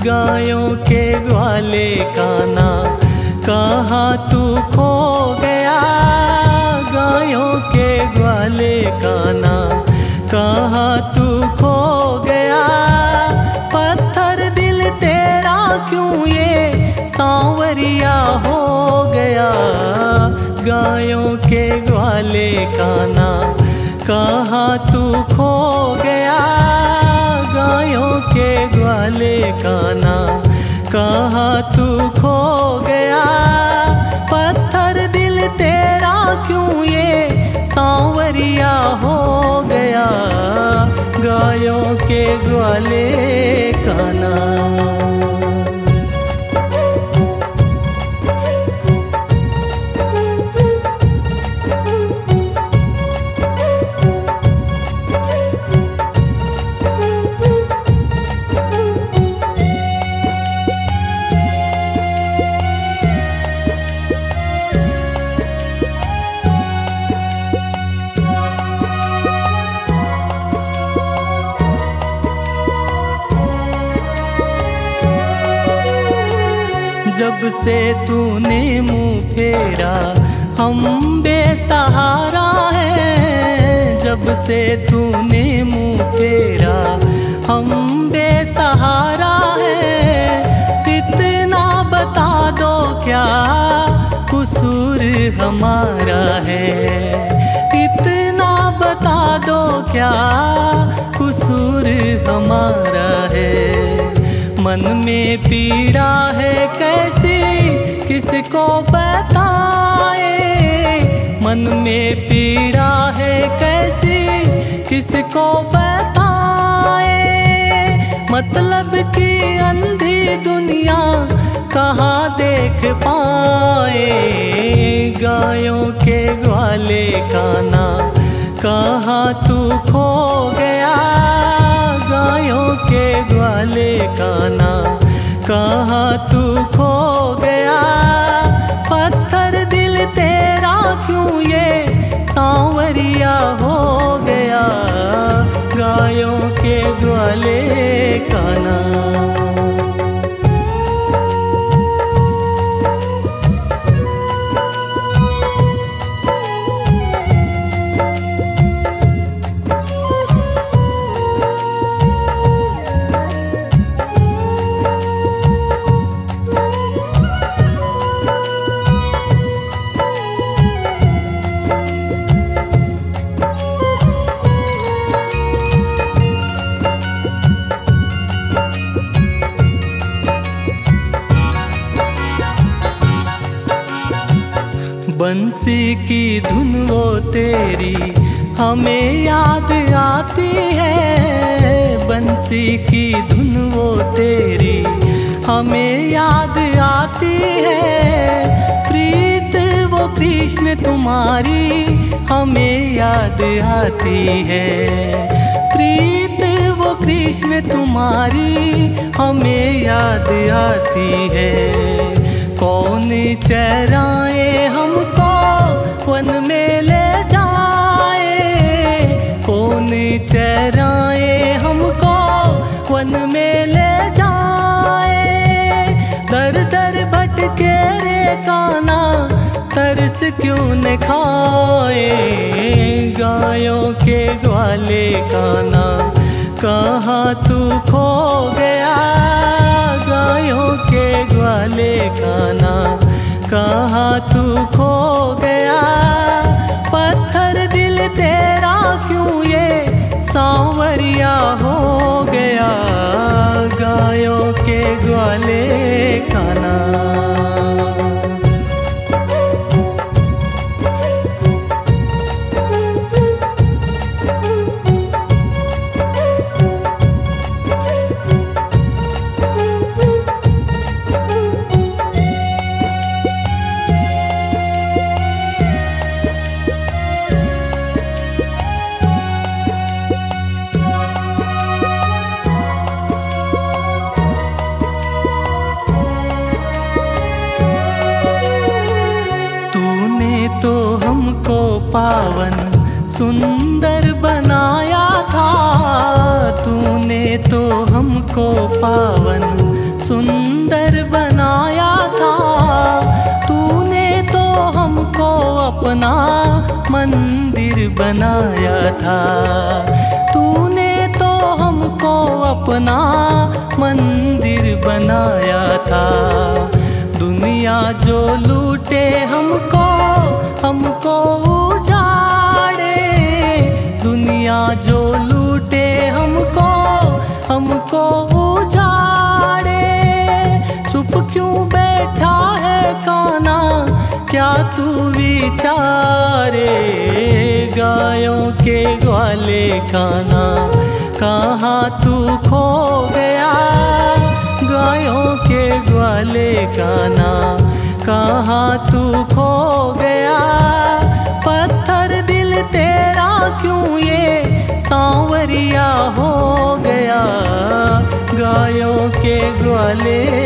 गायों के ग्वाले काना कहाँ तू खो गया। गायों के ग्वाले काना कहाँ तू खो गया। पत्थर दिल तेरा क्यों ये सांवरिया हो गया। गायों के ग्वाले काना कहाँ तू खो गया। गायों के ग्वाले काना कहाँ तू खो गया। पत्थर दिल तेरा क्यों ये सांवरिया हो गया। गायों के ग्वाले काना। जब से तूने मुँह फेरा हम बेसहारा हैं। जब से तूने मुँह फेरा हम बेसहारा हैं। इतना बता दो क्या कसूर हमारा है। इतना बता दो क्या कसूर हमारा है। मन में पीड़ा है कैसी किसको बताए। मन में पीड़ा है कैसी किसको बताए। मतलब की अंधी दुनिया कहाँ देख पाए। गायों के ग्वाले काना कहाँ तू खो गया। गायों के ग्वाले काना कहाँ तू खो गया। पत्थर दिल तेरा क्यों ये सांवरिया हो गया। गायों के ग्वाले काना। बंसी की धुन वो तेरी हमें याद आती है। बंसी की धुन वो तेरी हमें याद आती है। प्रीत वो कृष्ण तुम्हारी हमें याद आती है। प्रीत वो कृष्ण तुम्हारी हमें याद आती है। कौन चराए हमको वन में ले जाए। कौन चराए हमको वन में ले जाए। दर दर भटके रे काना तरस क्यों न खाए। गायों के ग्वाले काना कहाँ तू खो गया। गायों के ग्वाले काना कहाँ तू खो गया। पत्थर दिल तेरा क्यों ये सांवरिया हो गया। गायों के ग्वाले काना। पावन सुंदर बनाया था। तूने तो हमको पावन सुंदर बनाया था। तूने तो हमको अपना मंदिर बनाया था। तूने तो हमको अपना मंदिर बनाया था। दुनिया जो लूटे हमको उजाड़े, दुनिया जो लूटे हमको उजाड़े। चुप क्यों बैठा है कान्हा, क्या तू विचारे। गायों के ग्वाले कान्हा, कहाँ तू खो गया। गायों के ग्वाले कान्हा, कहाँ तू खो गया। पत्थर दिल तेरा क्यों ये सांवरिया हो गया। गायों के ग्वाले